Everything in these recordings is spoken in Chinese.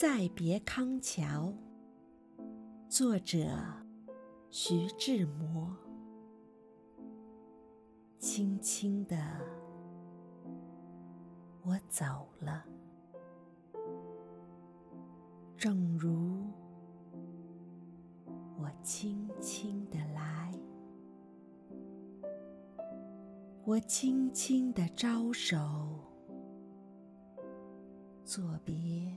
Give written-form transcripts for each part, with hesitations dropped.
再别康桥》，作者徐志摩。轻轻地，我走了，正如我轻轻地来。我轻轻地招手，作别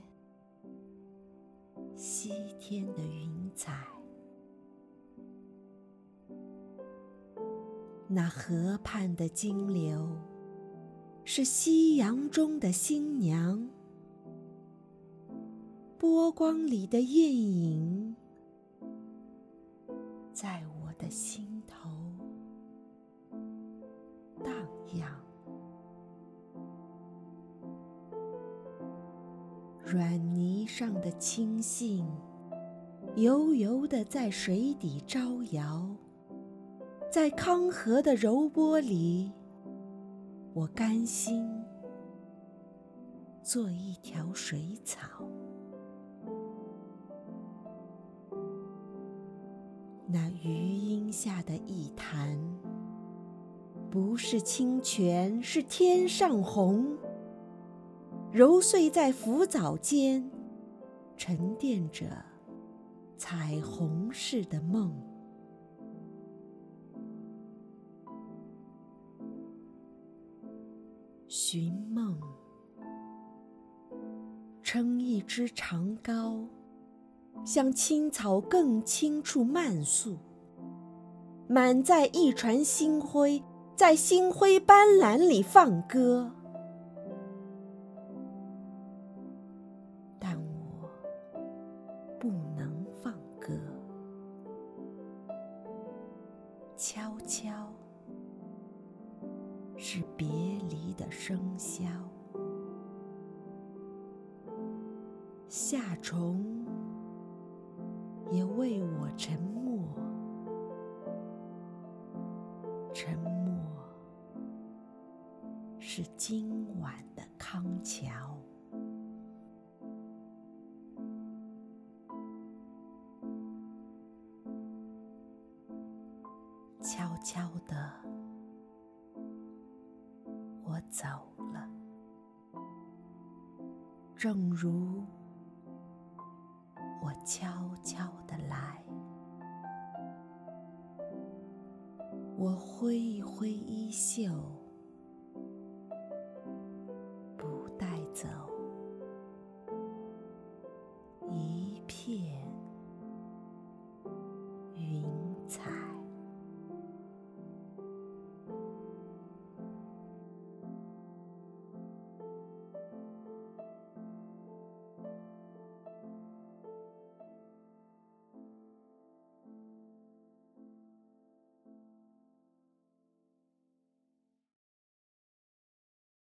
西天的云彩。那河畔的金柳，是夕阳中的新娘，波光里的艳影，在我的心头荡漾。软泥上的青荇，油油地在水底招摇，在康河的柔波里，我甘心做一条水草。那余荫下的一潭，不是清泉，是天上虹，揉碎在浮藻间，沉淀着彩虹似的梦。寻梦，撑一支长篙，向青草更青处漫溯，满载一船星辉，在星辉斑斓里放歌。但我不能放歌，悄悄是别离的笙箫，夏虫也为我沉默，沉默是今晚的康桥。悄悄地，我走了，正如我悄悄地来。我挥一挥衣袖，不带走